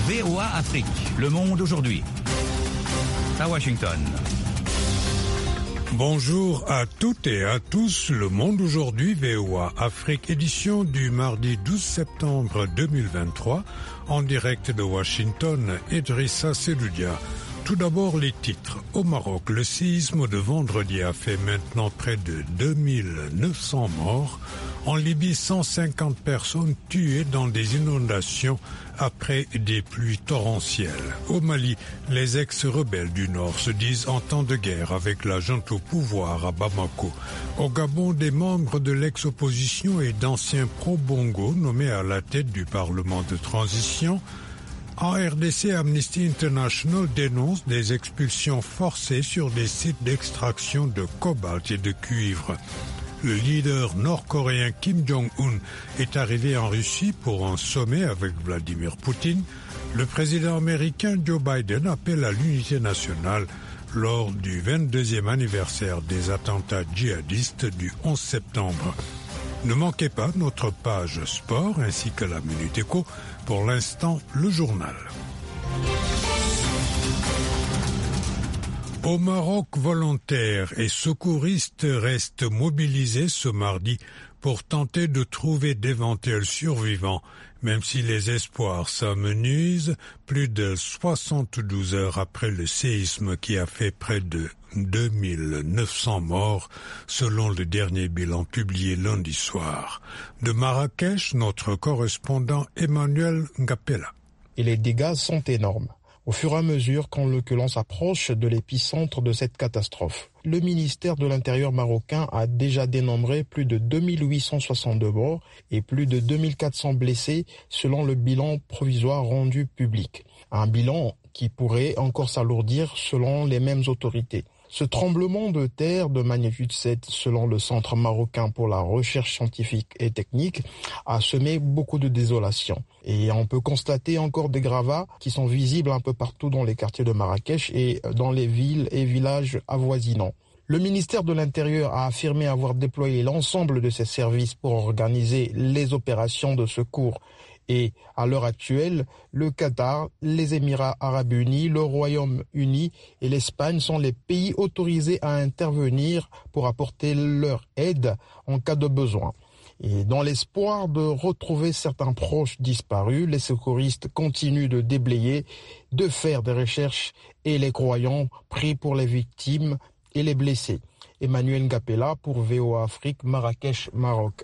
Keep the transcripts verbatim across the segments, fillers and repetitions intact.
V O A Afrique, le monde aujourd'hui. À Washington. Bonjour à toutes et à tous, le monde aujourd'hui, V O A Afrique, édition du mardi douze septembre deux mille vingt-trois, en direct de Washington, Idrissa Seloudia. Tout d'abord les titres. Au Maroc, le séisme de vendredi a fait maintenant près de deux mille neuf cents morts. En Libye, cent cinquante personnes tuées dans des inondations après des pluies torrentielles. Au Mali, les ex-rebelles du Nord se disent en temps de guerre avec la junte au pouvoir à Bamako. Au Gabon, des membres de l'ex-opposition et d'anciens pro-Bongo nommés à la tête du Parlement de transition. En R D C, Amnesty International dénonce des expulsions forcées sur des sites d'extraction de cobalt et de cuivre. Le leader nord-coréen Kim Jong-un est arrivé en Russie pour un sommet avec Vladimir Poutine. Le président américain Joe Biden appelle à l'unité nationale lors du vingt-deuxième anniversaire des attentats djihadistes du onze septembre. Ne manquez pas notre page sport ainsi que la Minute Éco. Pour l'instant, le journal. Au Maroc, volontaires et secouristes restent mobilisés ce mardi pour tenter de trouver d'éventuels survivants, même si les espoirs s'amenuisent plus de soixante-douze heures après le séisme qui a fait près de deux mille neuf cents morts, selon le dernier bilan publié lundi soir. De Marrakech, notre correspondant Emmanuel Ngapela. Et les dégâts sont énormes. Au fur et à mesure qu'en l'occurrence approche de l'épicentre de cette catastrophe. Le ministère de l'Intérieur marocain a déjà dénombré plus de deux mille huit cent soixante-deux morts et plus de deux mille quatre cents blessés selon le bilan provisoire rendu public. Un bilan qui pourrait encore s'alourdir selon les mêmes autorités. Ce tremblement de terre de magnitude sept, selon le Centre marocain pour la recherche scientifique et technique, a semé beaucoup de désolation. Et on peut constater encore des gravats qui sont visibles un peu partout dans les quartiers de Marrakech et dans les villes et villages avoisinants. Le ministère de l'Intérieur a affirmé avoir déployé l'ensemble de ses services pour organiser les opérations de secours. Et à l'heure actuelle, le Qatar, les Émirats arabes unis, le Royaume-Uni et l'Espagne sont les pays autorisés à intervenir pour apporter leur aide en cas de besoin. Et dans l'espoir de retrouver certains proches disparus, les secouristes continuent de déblayer, de faire des recherches et les croyants prient pour les victimes et les blessés. Emmanuel Ngapela pour V O A Afrique, Marrakech, Maroc.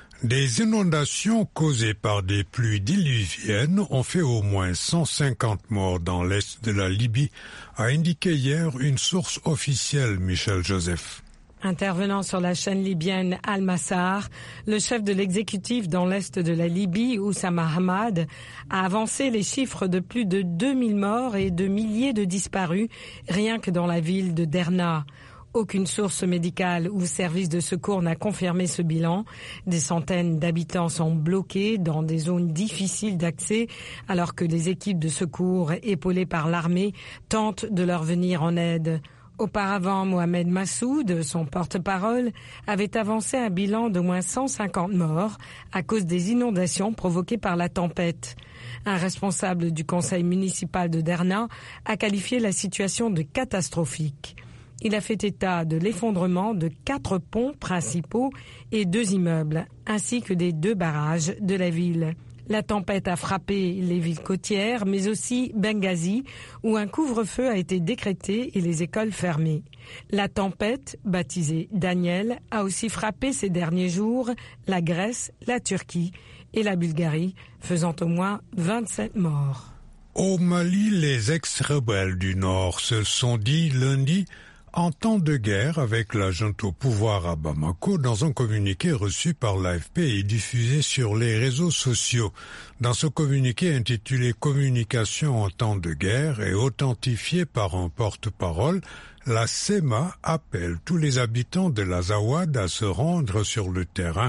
Des inondations causées par des pluies diluviennes ont fait au moins cent cinquante morts dans l'est de la Libye, a indiqué hier une source officielle, Michel Joseph. Intervenant sur la chaîne libyenne Al-Massar, le chef de l'exécutif dans l'est de la Libye, Oussama Hamad, a avancé les chiffres de plus de deux mille morts et de milliers de disparus, rien que dans la ville de Derna. Aucune source médicale ou service de secours n'a confirmé ce bilan. Des centaines d'habitants sont bloqués dans des zones difficiles d'accès alors que les équipes de secours épaulées par l'armée tentent de leur venir en aide. Auparavant, Mohamed Massoud, son porte-parole, avait avancé un bilan d'au moins cent cinquante morts à cause des inondations provoquées par la tempête. Un responsable du conseil municipal de Derna a qualifié la situation de catastrophique. Il a fait état de l'effondrement de quatre ponts principaux et deux immeubles, ainsi que des deux barrages de la ville. La tempête a frappé les villes côtières, mais aussi Benghazi, où un couvre-feu a été décrété et les écoles fermées. La tempête, baptisée Daniel, a aussi frappé ces derniers jours la Grèce, la Turquie et la Bulgarie, faisant au moins vingt-sept morts. Au Mali, les ex-rebelles du Nord se sont dit lundi en temps de guerre avec la junte au pouvoir à Bamako dans un communiqué reçu par l'A F P et diffusé sur les réseaux sociaux. Dans ce communiqué intitulé « Communication en temps de guerre » et authentifié par un porte-parole, la S E M A appelle tous les habitants de l'Azawad à se rendre sur le terrain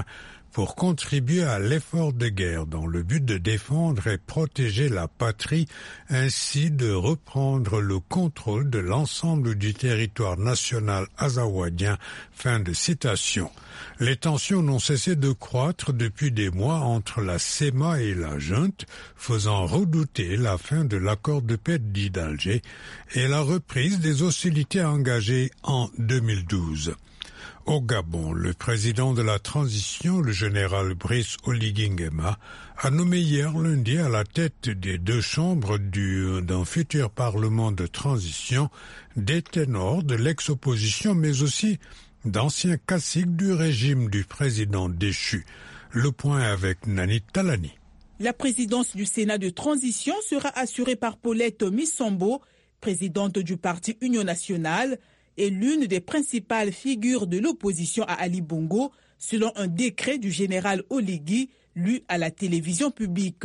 pour contribuer à l'effort de guerre dans le but de défendre et protéger la patrie, ainsi de reprendre le contrôle de l'ensemble du territoire national azawadien. Fin de citation. Les tensions n'ont cessé de croître depuis des mois entre la S E M A et la junte, faisant redouter la fin de l'accord de paix dit d'Alger et la reprise des hostilités engagées en deux mille douze. Au Gabon, le président de la transition, le général Brice Oligui Nguema, a nommé hier lundi à la tête des deux chambres du, d'un futur parlement de transition des ténors de l'ex-opposition, mais aussi d'anciens caciques du régime du président déchu. Le point avec Nani Talani. La présidence du Sénat de transition sera assurée par Paulette Missambo, présidente du parti Union nationale, et l'une des principales figures de l'opposition à Ali Bongo, selon un décret du général Oligui, lu à la télévision publique.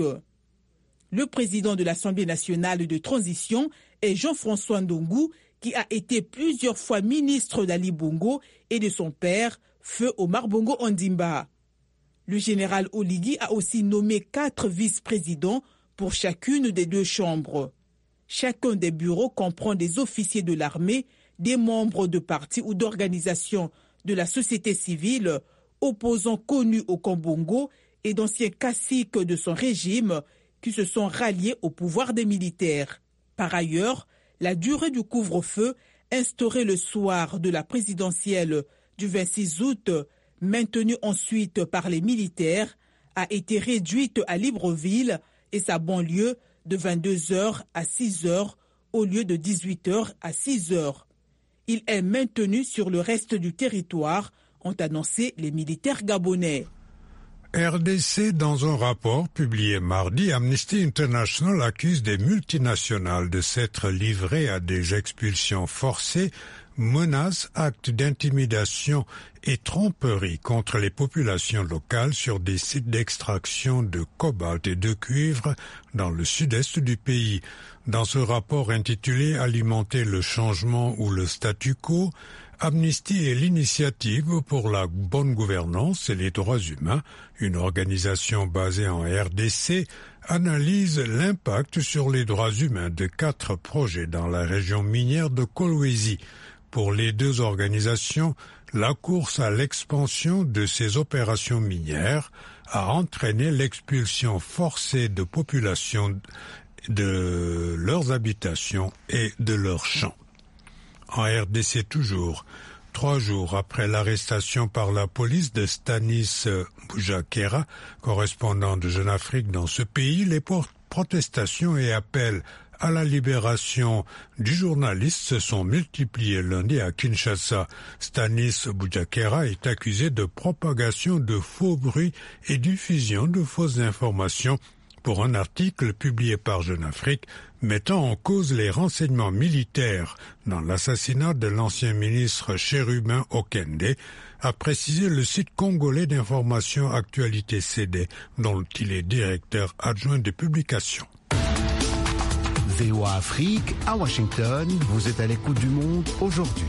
Le président de l'Assemblée nationale de transition est Jean-François Ndongo, qui a été plusieurs fois ministre d'Ali Bongo et de son père, Feu Omar Bongo Ondimba. Le général Oligui a aussi nommé quatre vice-présidents pour chacune des deux chambres. Chacun des bureaux comprend des officiers de l'armée, des membres de partis ou d'organisations de la société civile, opposants connus au camp Bongo et d'anciens caciques de son régime qui se sont ralliés au pouvoir des militaires. Par ailleurs, la durée du couvre-feu, instaurée le soir de la présidentielle du vingt-six août, maintenue ensuite par les militaires, a été réduite à Libreville et sa banlieue de vingt-deux heures à six heures au lieu de dix-huit heures à six heures. Il est maintenu sur le reste du territoire, ont annoncé les militaires gabonais. R D C, dans un rapport publié mardi, Amnesty International accuse des multinationales de s'être livrées à des expulsions forcées, menaces, actes d'intimidation et tromperies contre les populations locales sur des sites d'extraction de cobalt et de cuivre dans le sud-est du pays. Dans ce rapport intitulé « Alimenter le changement ou le statu quo », Amnesty et l'Initiative pour la bonne gouvernance et les droits humains, une organisation basée en R D C, analyse l'impact sur les droits humains de quatre projets dans la région minière de Kolwezi. Pour les deux organisations, la course à l'expansion de ces opérations minières a entraîné l'expulsion forcée de populations de leurs habitations et de leurs champs. En R D C toujours, trois jours après l'arrestation par la police de Stanis Boujakera, correspondant de Jeune Afrique dans ce pays, les protestations et appels à la libération du journaliste se sont multipliés lundi à Kinshasa. Stanis Boujakera est accusé de propagation de faux bruits et diffusion de fausses informations pour un article publié par Jeune Afrique mettant en cause les renseignements militaires dans l'assassinat de l'ancien ministre Chérubin Okende, a précisé le site congolais d'information Actualité C D, dont il est directeur adjoint de publication. V O A Afrique, à Washington, vous êtes à l'écoute du monde aujourd'hui.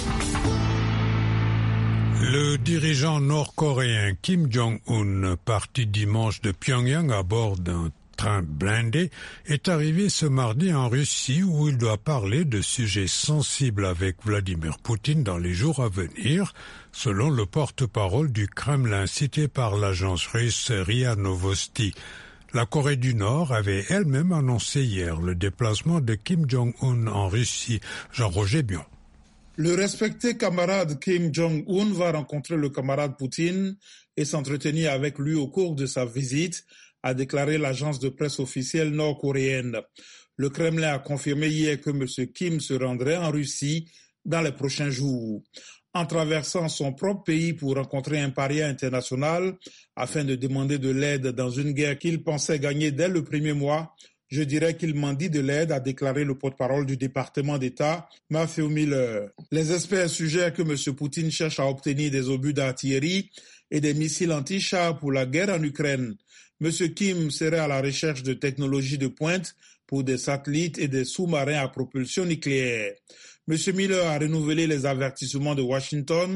Le dirigeant nord-coréen Kim Jong-un, parti dimanche de Pyongyang à bord d'un train blindé, est arrivé ce mardi en Russie où il doit parler de sujets sensibles avec Vladimir Poutine dans les jours à venir, selon le porte-parole du Kremlin cité par l'agence russe R I A Novosti. La Corée du Nord avait elle-même annoncé hier le déplacement de Kim Jong-un en Russie. Jean-Roger Bion. Le respecté camarade Kim Jong-un va rencontrer le camarade Poutine et s'entretenir avec lui au cours de sa visite, a déclaré l'agence de presse officielle nord-coréenne. Le Kremlin a confirmé hier que M. Kim se rendrait en Russie dans les prochains jours. En traversant son propre pays pour rencontrer un paria international afin de demander de l'aide dans une guerre qu'il pensait gagner dès le premier mois, je dirais qu'il mendie de l'aide, a déclaré le porte-parole du département d'État, Matthew Miller. Les experts suggèrent que M. Poutine cherche à obtenir des obus d'artillerie et des missiles anti-chars pour la guerre en Ukraine. M. Kim serait à la recherche de technologies de pointe pour des satellites et des sous-marins à propulsion nucléaire. M. Miller a renouvelé les avertissements de Washington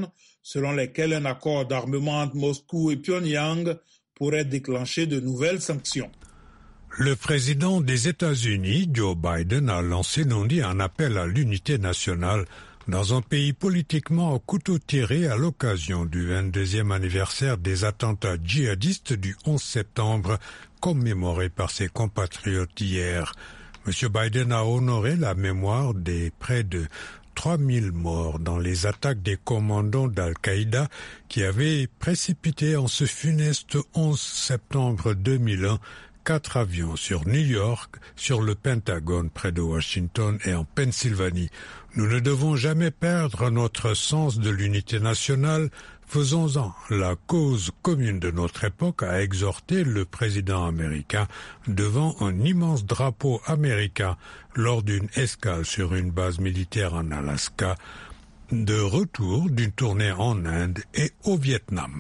selon lesquels un accord d'armement entre Moscou et Pyongyang pourrait déclencher de nouvelles sanctions. Le président des États-Unis, Joe Biden, a lancé lundi un appel à l'unité nationale dans un pays politiquement au couteau tiré à l'occasion du vingt-deuxième anniversaire des attentats djihadistes du onze septembre, commémorés par ses compatriotes hier. M. Biden a honoré la mémoire des près de trois mille morts dans les attaques des commandants d'Al-Qaïda qui avaient précipité en ce funeste onze septembre deux mille un quatre avions sur New York, sur le Pentagone près de Washington et en Pennsylvanie. Nous ne devons jamais perdre notre sens de l'unité nationale. Faisons-en la cause commune de notre époque, a exhorté le président américain devant un immense drapeau américain lors d'une escale sur une base militaire en Alaska, de retour d'une tournée en Inde et au Vietnam.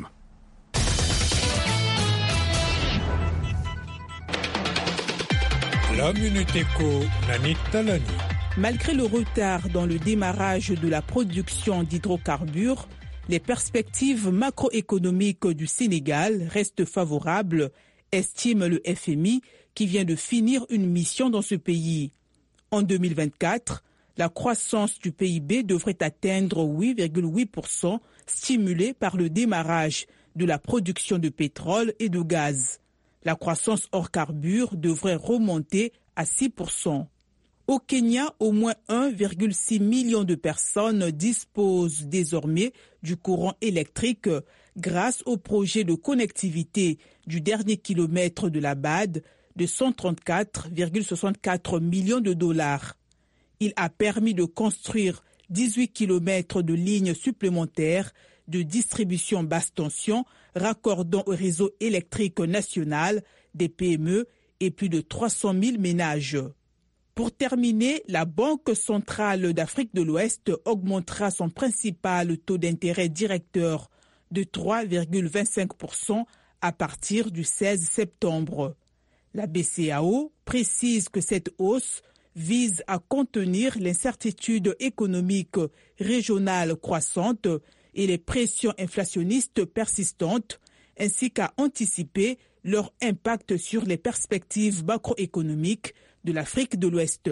La Minute Éco, Nanit Talani. Malgré le retard dans le démarrage de la production d'hydrocarbures, les perspectives macroéconomiques du Sénégal restent favorables, estime le F M I, qui vient de finir une mission dans ce pays. En deux mille vingt-quatre, la croissance du P I B devrait atteindre huit virgule huit pour cent, stimulée par le démarrage de la production de pétrole et de gaz. La croissance hors carbure devrait remonter à six pour cent. Au Kenya, au moins un virgule six million de personnes disposent désormais du courant électrique grâce au projet de connectivité du dernier kilomètre de la B A D de cent trente-quatre virgule soixante-quatre millions de dollars. Il a permis de construire dix-huit kilomètres de lignes supplémentaires de distribution basse tension raccordant au réseau électrique national des P M E et plus de trois cent mille ménages. Pour terminer, la Banque centrale d'Afrique de l'Ouest augmentera son principal taux d'intérêt directeur de trois virgule vingt-cinq pour cent à partir du seize septembre. La B C E A O précise que cette hausse vise à contenir l'incertitude économique régionale croissante et les pressions inflationnistes persistantes, ainsi qu'à anticiper leur impact sur les perspectives macroéconomiques de l'Afrique de l'Ouest.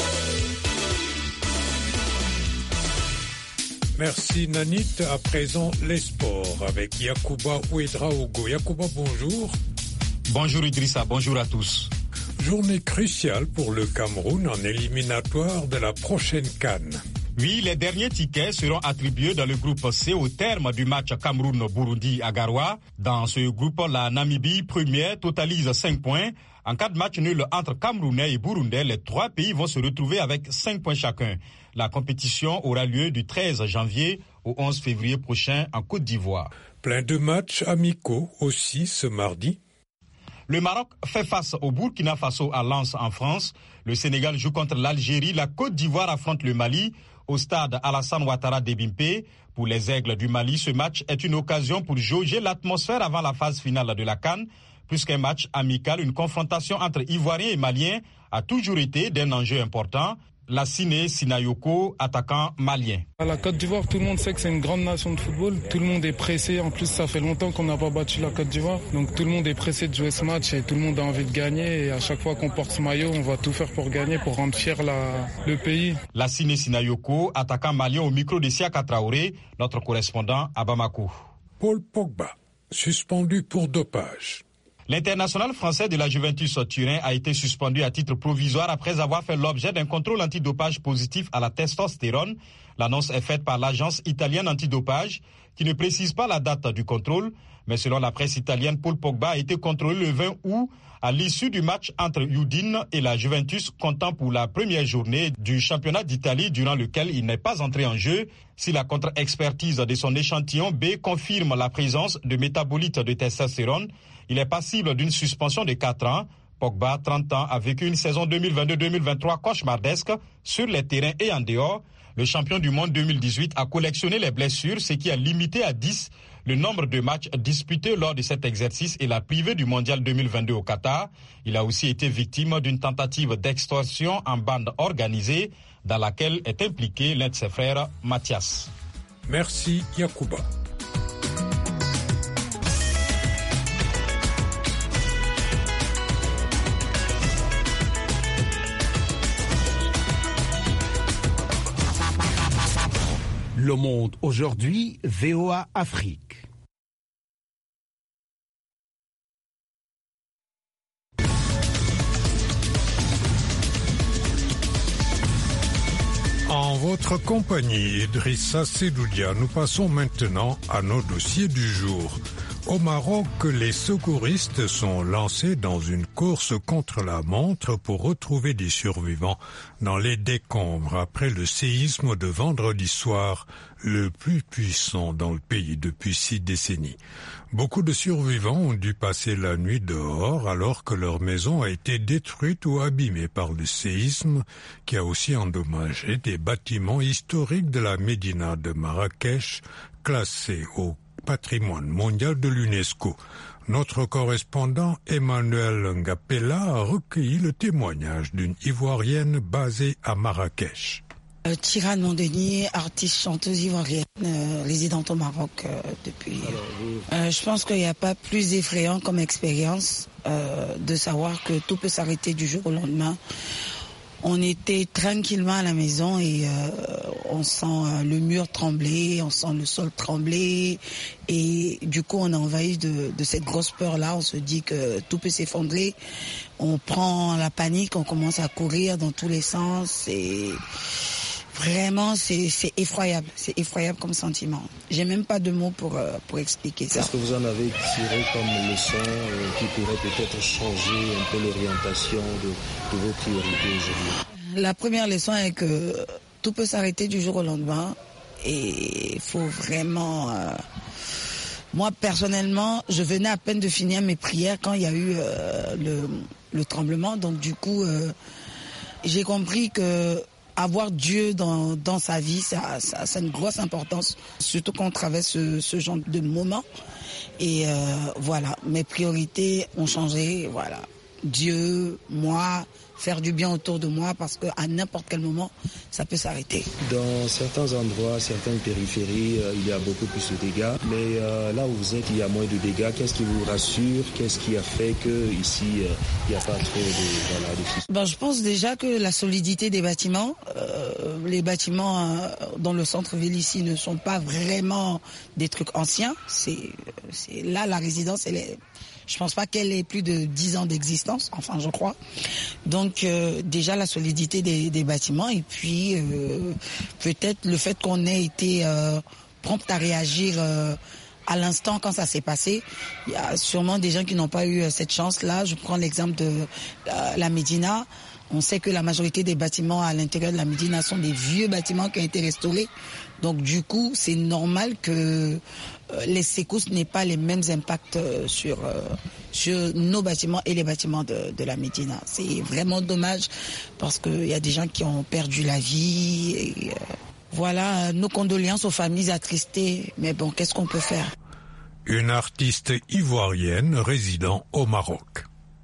Merci Nanit. À présent, les sports avec Yacouba Ouedraogo. Yacouba, bonjour. Bonjour Idrissa, bonjour à tous. Journée cruciale pour le Cameroun en éliminatoire de la prochaine CAN. Oui, les derniers tickets seront attribués dans le groupe C au terme du match Cameroun-Burundi à Garoua. Dans ce groupe, la Namibie, première, totalise cinq points. En cas de match nul entre Camerounais et Burundais, les trois pays vont se retrouver avec cinq points chacun. La compétition aura lieu du treize janvier au onze février prochain en Côte d'Ivoire. Plein de matchs amicaux aussi ce mardi. Le Maroc fait face au Burkina Faso à Lens en France. Le Sénégal joue contre l'Algérie. La Côte d'Ivoire affronte le Mali au stade Alassane Ouattara d'Ebimpe. Pour les Aigles du Mali, ce match est une occasion pour jauger l'atmosphère avant la phase finale de la CAN. Plus qu'un match amical, une confrontation entre Ivoiriens et Maliens a toujours été d'un enjeu important. Lassine Sinayoko, attaquant malien. À la Côte d'Ivoire, tout le monde sait que c'est une grande nation de football. Tout le monde est pressé. En plus, ça fait longtemps qu'on n'a pas battu la Côte d'Ivoire. Donc tout le monde est pressé de jouer ce match et tout le monde a envie de gagner. Et à chaque fois qu'on porte ce maillot, on va tout faire pour gagner, pour rendre fier la, le pays. Lassine Sinayoko, attaquant malien au micro de Siaka Traoré, notre correspondant à Bamako. Paul Pogba, suspendu pour dopage. L'international français de la Juventus Turin a été suspendu à titre provisoire après avoir fait l'objet d'un contrôle antidopage positif à la testostérone. L'annonce est faite par l'agence italienne antidopage qui ne précise pas la date du contrôle. Mais selon la presse italienne, Paul Pogba a été contrôlé le vingt août à l'issue du match entre Udine et la Juventus, comptant pour la première journée du championnat d'Italie durant lequel il n'est pas entré en jeu. Si la contre-expertise de son échantillon B confirme la présence de métabolites de testostérone, il est passible d'une suspension de quatre ans. Pogba, trente ans, a vécu une saison deux mille vingt-deux deux mille vingt-trois cauchemardesque sur les terrains et en dehors. Le champion du monde deux mille dix-huit a collectionné les blessures, ce qui a limité à dix le nombre de matchs disputés lors de cet exercice et l'a privé du mondial deux mille vingt-deux au Qatar. Il a aussi été victime d'une tentative d'extorsion en bande organisée dans laquelle est impliqué l'un de ses frères, Mathias. Merci Yacouba. Le Monde aujourd'hui, V O A Afrique. En votre compagnie, Idrissa Sedoudia, nous passons maintenant à nos dossiers du jour. Au Maroc, les secouristes sont lancés dans une course contre la montre pour retrouver des survivants dans les décombres après le séisme de vendredi soir, le plus puissant dans le pays depuis six décennies. Beaucoup de survivants ont dû passer la nuit dehors alors que leur maison a été détruite ou abîmée par le séisme qui a aussi endommagé des bâtiments historiques de la Médina de Marrakech classés au patrimoine mondial de l'UNESCO. Notre correspondant Emmanuel Ngapela a recueilli le témoignage d'une Ivoirienne basée à Marrakech. Euh, Tirane Mondenier, artiste chanteuse ivoirienne, euh, résidente au Maroc euh, depuis. Euh, je pense qu'il n'y a pas plus effrayant comme expérience euh, de savoir que tout peut s'arrêter du jour au lendemain. On était tranquillement à la maison et euh, on sent euh, le mur trembler, on sent le sol trembler et du coup on est envahi de, de cette grosse peur-là. On se dit que tout peut s'effondrer. On prend la panique, on commence à courir dans tous les sens et vraiment c'est, c'est effroyable. C'est effroyable comme sentiment. J'ai même pas de mots pour, euh, pour expliquer ça. Est-ce que vous en avez tiré comme leçon euh, qui pourrait peut-être changer un peu l'orientation de, de vos priorités aujourd'hui? La première leçon est que tout peut s'arrêter du jour au lendemain et il faut vraiment... Euh, moi personnellement, je venais à peine de finir mes prières quand il y a eu euh, le, le tremblement. Donc du coup, euh, j'ai compris que avoir Dieu dans, dans sa vie, ça, ça, ça a une grosse importance, surtout quand on traverse ce, ce genre de moments. Et euh, voilà, mes priorités ont changé, voilà. Dieu, moi, faire du bien autour de moi parce qu'à n'importe quel moment, ça peut s'arrêter. Dans certains endroits, certaines périphéries, euh, il y a beaucoup plus de dégâts. Mais euh, là où vous êtes, il y a moins de dégâts. Qu'est-ce qui vous rassure? Qu'est-ce qui a fait qu'ici, euh, il n'y a pas trop de... Voilà, de... Ben, je pense déjà que la solidité des bâtiments, euh, les bâtiments euh, dans le centre-ville ici ne sont pas vraiment des trucs anciens. C'est, c'est là, la résidence, elle est... Je pense pas qu'elle ait plus de dix ans d'existence, enfin je crois. Donc euh, déjà la solidité des, des bâtiments et puis euh, peut-être le fait qu'on ait été euh, prompt à réagir euh, à l'instant quand ça s'est passé. Il y a sûrement des gens qui n'ont pas eu euh, cette chance-là. Je prends l'exemple de euh, la Médina. On sait que la majorité des bâtiments à l'intérieur de la Médina sont des vieux bâtiments qui ont été restaurés. Donc du coup, c'est normal que euh, les secousses n'aient pas les mêmes impacts euh, sur, euh, sur nos bâtiments et les bâtiments de, de la Médina. C'est vraiment dommage parce qu'il y a des gens qui ont perdu la vie. Et, euh, voilà, nos condoléances aux familles attristées. Mais bon, qu'est-ce qu'on peut faire? Une artiste ivoirienne résidant au Maroc.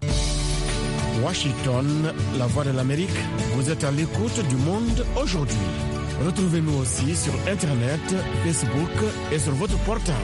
Washington, la voix de l'Amérique, vous êtes à l'écoute du Monde aujourd'hui. Retrouvez-nous aussi sur Internet, Facebook et sur votre portable.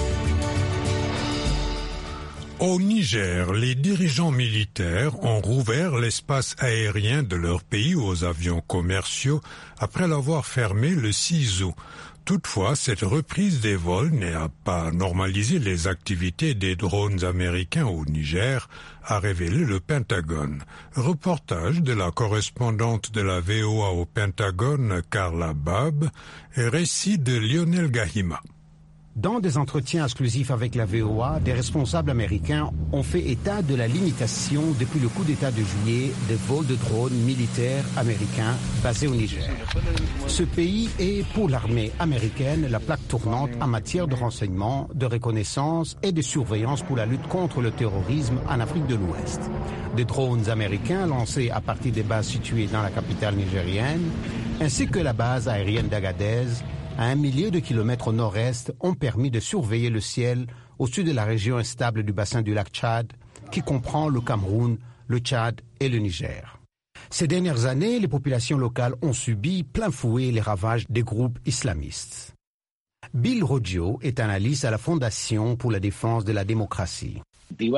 Au Niger, les dirigeants militaires ont rouvert l'espace aérien de leur pays aux avions commerciaux après l'avoir fermé le six août. Toutefois, cette reprise des vols n'a pas normalisé les activités des drones américains au Niger, a révélé le Pentagone. Reportage de la correspondante de la V O A au Pentagone, Carla Bab, et récit de Lionel Gahima. Dans des entretiens exclusifs avec la V O A, des responsables américains ont fait état de la limitation depuis le coup d'État de juillet des vols de drones militaires américains basés au Niger. Ce pays est, pour l'armée américaine, la plaque tournante en matière de renseignement, de reconnaissance et de surveillance pour la lutte contre le terrorisme en Afrique de l'Ouest. Des drones américains lancés à partir des bases situées dans la capitale nigérienne, ainsi que la base aérienne d'Agadez, à un millier de kilomètres au nord-est, ont permis de surveiller le ciel au-dessus de la région instable du bassin du lac Tchad, qui comprend le Cameroun, le Tchad et le Niger. Ces dernières années, les populations locales ont subi plein fouet les ravages des groupes islamistes. Bill Roggio est analyste à la Fondation pour la défense de la démocratie. Les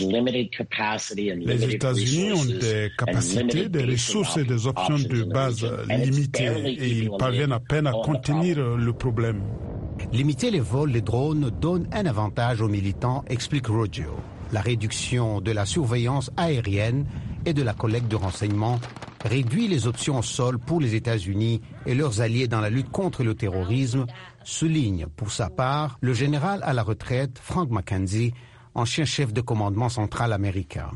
États-Unis ont des capacités, des ressources et des options de base limitées et ils parviennent à peine à contenir le problème. Limiter les vols des drones donne un avantage aux militants, explique Roggio. La réduction de la surveillance aérienne et de la collecte de renseignements réduit les options au sol pour les États-Unis et leurs alliés dans la lutte contre le terrorisme, souligne pour sa part le général à la retraite Frank McKenzie, ancien chef de commandement central américain.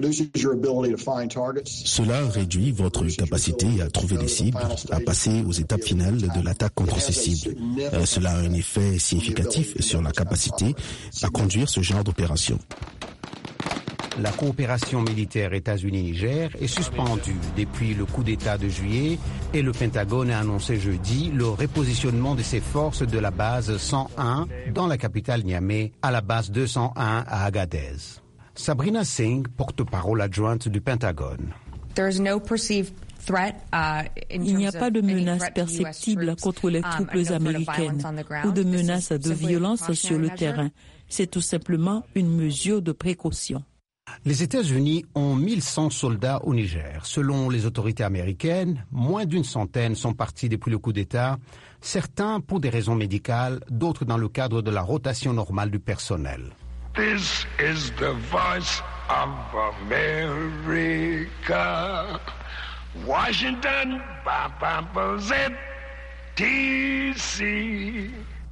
Cela réduit votre capacité à trouver des cibles, à passer aux étapes finales de l'attaque contre ces cibles. Euh, cela a un effet significatif sur la capacité à conduire ce genre d'opération. La coopération militaire États-Unis-Niger est suspendue depuis le coup d'État de juillet et le Pentagone a annoncé jeudi le repositionnement de ses forces de la base cent un dans la capitale Niamey à la base deux cent un à Agadez. Sabrina Singh, porte-parole adjointe du Pentagone. Il n'y a pas de menace perceptible contre les troupes américaines ou de menace de violence sur le terrain. C'est tout simplement une mesure de précaution. Les États-Unis ont mille cent soldats au Niger. Selon les autorités américaines, moins d'une centaine sont partis depuis le coup d'État, certains pour des raisons médicales, d'autres dans le cadre de la rotation normale du personnel. This is the voice of America. Washington, Z T C.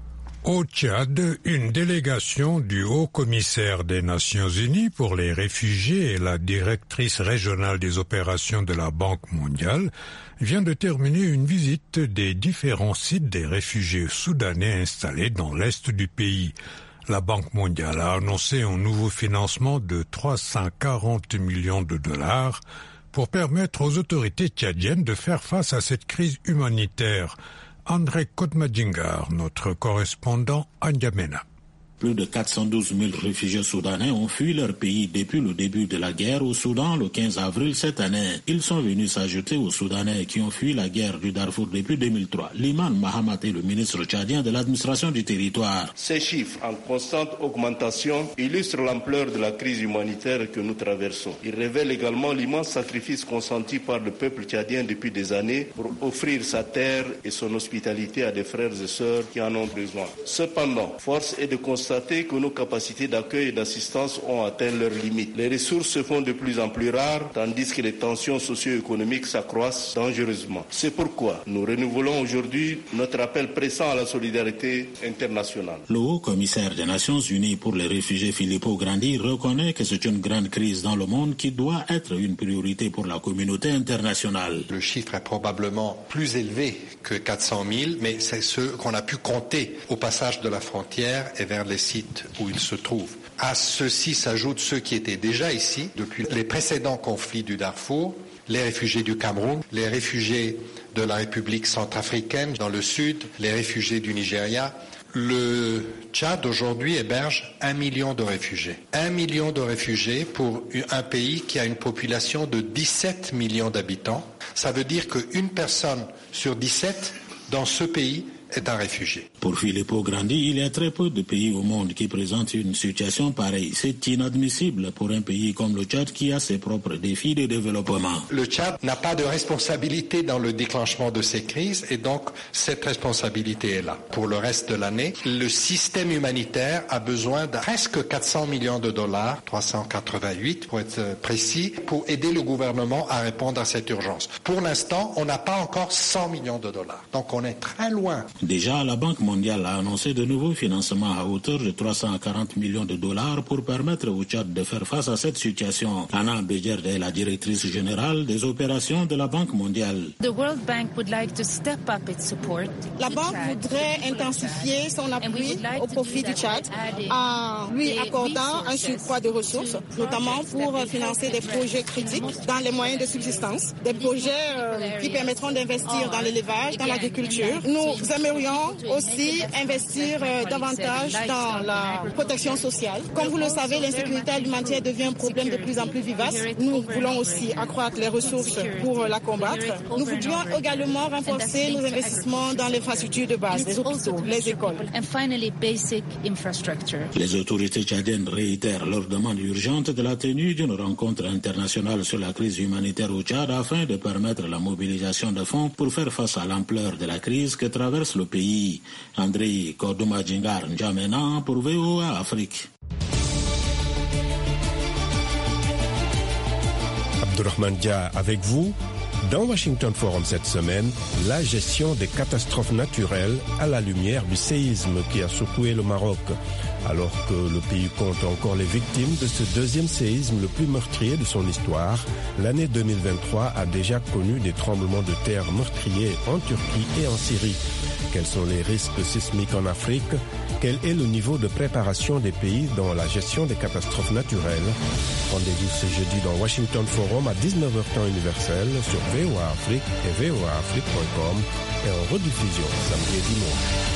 Au Tchad, une délégation du Haut-Commissaire des Nations Unies pour les réfugiés et la directrice régionale des opérations de la Banque mondiale vient de terminer une visite des différents sites des réfugiés soudanais installés dans l'est du pays. La Banque mondiale a annoncé un nouveau financement de trois cent quarante millions de dollars pour permettre aux autorités tchadiennes de faire face à cette crise humanitaire. André Kodmadjingar, notre correspondant à N'Djamena. Plus de quatre cent douze mille réfugiés soudanais ont fui leur pays depuis le début de la guerre au Soudan le quinze avril cette année. Ils sont venus s'ajouter aux Soudanais qui ont fui la guerre du Darfour depuis deux mille trois. Liman Mahamat est le ministre tchadien de l'administration du territoire. Ces chiffres en constante augmentation illustrent l'ampleur de la crise humanitaire que nous traversons. Ils révèlent également l'immense sacrifice consenti par le peuple tchadien depuis des années pour offrir sa terre et son hospitalité à des frères et sœurs qui en ont besoin. Cependant, force est de constater que nos capacités d'accueil et d'assistance ont atteint leurs limites. Les ressources se font de plus en plus rares, tandis que les tensions socio-économiques s'accroissent dangereusement. C'est pourquoi nous renouvelons aujourd'hui notre appel pressant à la solidarité internationale. Le haut-commissaire des Nations Unies pour les réfugiés Filippo Grandi reconnaît que c'est une grande crise dans le monde qui doit être une priorité pour la communauté internationale. Le chiffre est probablement plus élevé que quatre cent mille, mais c'est ce qu'on a pu compter au passage de la frontière et vers les sites où ils se trouvent. À ceux-ci s'ajoutent ceux qui étaient déjà ici depuis les précédents conflits du Darfour, les réfugiés du Cameroun, les réfugiés de la République centrafricaine dans le sud, les réfugiés du Nigeria. Le Tchad aujourd'hui héberge un million de réfugiés. Un million de réfugiés pour un pays qui a une population de dix-sept millions d'habitants. Ça veut dire qu'une personne sur dix-sept dans ce pays est un réfugié. Pour Filippo Grandi, il y a très peu de pays au monde qui présentent une situation pareille. C'est inadmissible pour un pays comme le Tchad qui a ses propres défis de développement. Le Tchad n'a pas de responsabilité dans le déclenchement de ces crises et donc cette responsabilité est là. Pour le reste de l'année, le système humanitaire a besoin de presque quatre cents millions de dollars, trois cent quatre-vingt-huit pour être précis, pour aider le gouvernement à répondre à cette urgence. Pour l'instant, on n'a pas encore cent millions de dollars. Donc on est très loin. Déjà, la Banque mondiale a annoncé de nouveaux financements à hauteur de trois cent quarante millions de dollars pour permettre au Tchad de faire face à cette situation. Anna Bédjerde est la directrice générale des opérations de la Banque mondiale. The World Bank would like to step up its support. La Banque voudrait intensifier son appui au profit du Tchad en lui accordant un surcroît de ressources, notamment pour financer des projets critiques dans les moyens de subsistance, des projets euh, qui permettront d'investir dans l'élevage, dans l'agriculture. Nous aimerions souhaiterions aussi investir euh, davantage dans la protection sociale. Comme vous le savez, l'insécurité alimentaire devient un problème de plus en plus vivace. Nous voulons aussi accroître les ressources pour la combattre. Nous voudrions également renforcer nos investissements dans l'infrastructure de base, les hôpitaux, les écoles. Les autorités tchadiennes réitèrent leur demande urgente de la tenue d'une rencontre internationale sur la crise humanitaire au Tchad afin de permettre la mobilisation de fonds pour faire face à l'ampleur de la crise que traverse le pays. André Kordouma-Djingar N'Djamena pour V O A Afrique. Abdurrahman Dia avec vous. Dans Washington Forum cette semaine, la gestion des catastrophes naturelles à la lumière du séisme qui a secoué le Maroc. Alors que le pays compte encore les victimes de ce deuxième séisme le plus meurtrier de son histoire, l'année deux mille vingt-trois a déjà connu des tremblements de terre meurtriers en Turquie et en Syrie. Quels sont les risques sismiques en Afrique? Quel est le niveau de préparation des pays dans la gestion des catastrophes naturelles? Rendez-vous ce jeudi dans Washington Forum à dix-neuf heures temps universel sur V O A Afrique et V O A Afrique point com et en rediffusion samedi et dimanche.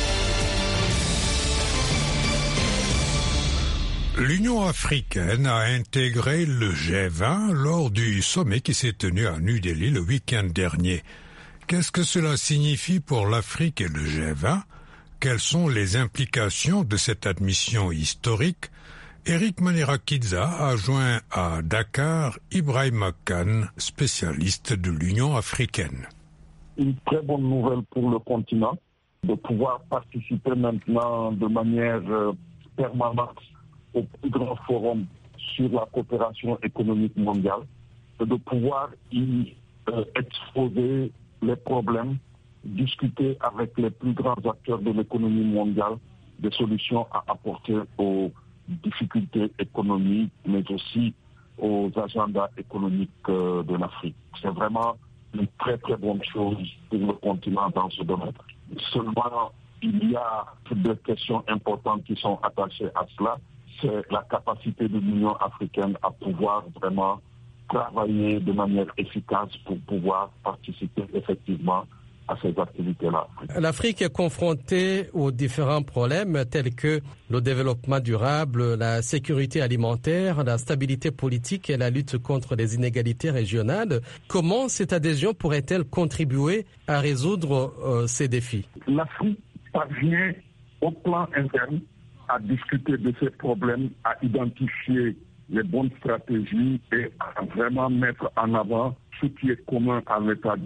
L'Union africaine a intégré le G vingt lors du sommet qui s'est tenu à New Delhi le week-end dernier. Qu'est-ce que cela signifie pour l'Afrique et le G vingt? Quelles sont les implications de cette admission historique? Eric Manirakidza a joint à Dakar Ibrahima Khan, spécialiste de l'Union africaine. Une très bonne nouvelle pour le continent, de pouvoir participer maintenant de manière euh, permanente au plus grand forum sur la coopération économique mondiale, et de pouvoir y euh, exposer les problèmes, discuter avec les plus grands acteurs de l'économie mondiale des solutions à apporter aux difficultés économiques, mais aussi aux agendas économiques euh, de l'Afrique. C'est vraiment une très très bonne chose pour le continent dans ce domaine. Seulement, il y a des questions importantes qui sont attachées à cela. C'est la capacité de l'Union africaine à pouvoir vraiment travailler de manière efficace pour pouvoir participer effectivement à ces activités-là. L'Afrique est confrontée aux différents problèmes tels que le développement durable, la sécurité alimentaire, la stabilité politique et la lutte contre les inégalités régionales. Comment cette adhésion pourrait-elle contribuer à résoudre euh, ces défis? L'Afrique parvient au plan interne à discuter de ces problèmes, à identifier les bonnes stratégies et à vraiment mettre en avant ce qui est commun à,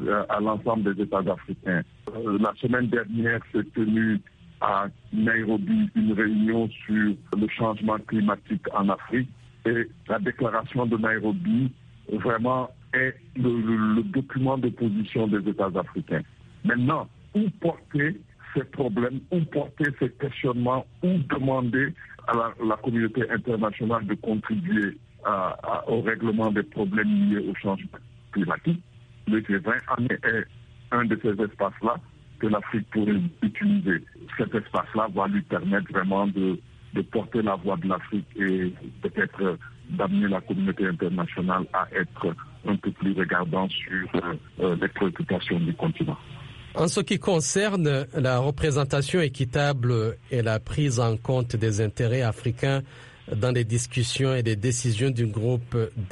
à l'ensemble des États africains. Euh, la semaine dernière s'est tenue à Nairobi une réunion sur le changement climatique en Afrique et la déclaration de Nairobi vraiment est le, le, le document de position des États africains. Maintenant, où porter ces problèmes, où porter ces questionnements, où demander à la, la communauté internationale de contribuer à, à, au règlement des problèmes liés au changement climatique. Le G vingt en est un de ces espaces-là que l'Afrique pourrait utiliser. Cet espace-là va lui permettre vraiment de, de porter la voix de l'Afrique et peut-être d'amener la communauté internationale à être un peu plus regardant sur euh, les préoccupations du continent. En ce qui concerne la représentation équitable et la prise en compte des intérêts africains dans les discussions et les décisions du groupe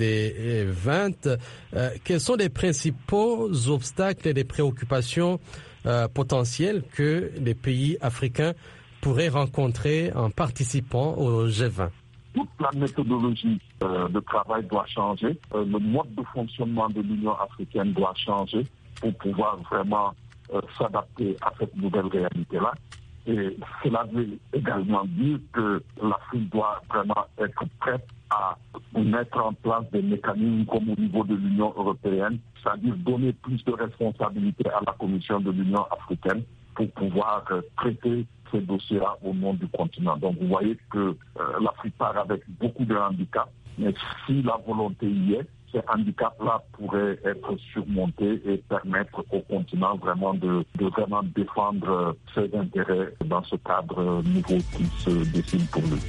des vingt, euh, quels sont les principaux obstacles et les préoccupations euh, potentielles que les pays africains pourraient rencontrer en participant au G vingt? Toute la méthodologie euh, de travail doit changer, euh, le mode de fonctionnement de l'Union africaine doit changer pour pouvoir vraiment Euh, s'adapter à cette nouvelle réalité-là. Et cela veut également dire que l'Afrique doit vraiment être prête à mettre en place des mécanismes comme au niveau de l'Union européenne, c'est-à-dire donner plus de responsabilités à la Commission de l'Union africaine pour pouvoir euh, traiter ces dossiers-là au nom du continent. Donc vous voyez que euh, l'Afrique part avec beaucoup de handicaps, mais si la volonté y est, ces handicaps-là pourraient être surmontés et permettre au continent vraiment de, de vraiment défendre ses intérêts dans ce cadre nouveau qui se dessine pour lui.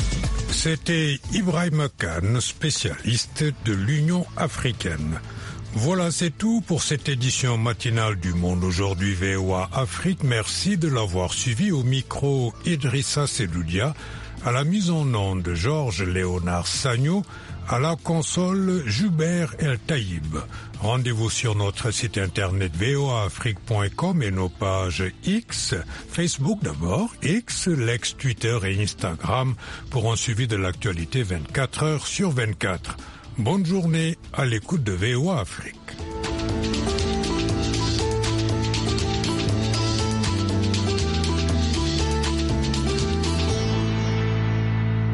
C'était Ibrahima Khan, spécialiste de l'Union africaine. Voilà, c'est tout pour cette édition matinale du Monde aujourd'hui V O A Afrique. Merci de l'avoir suivi. Au micro, Idrissa Seloudia, à la mise en onde Georges Léonard Sagno, à la console Joubert El Taïb. Rendez-vous sur notre site internet v o a afrique point com et nos pages X, Facebook d'abord, X, l'ex Twitter et Instagram pour un suivi de l'actualité vingt-quatre heures sur vingt-quatre. Bonne journée à l'écoute de V O A Afrique.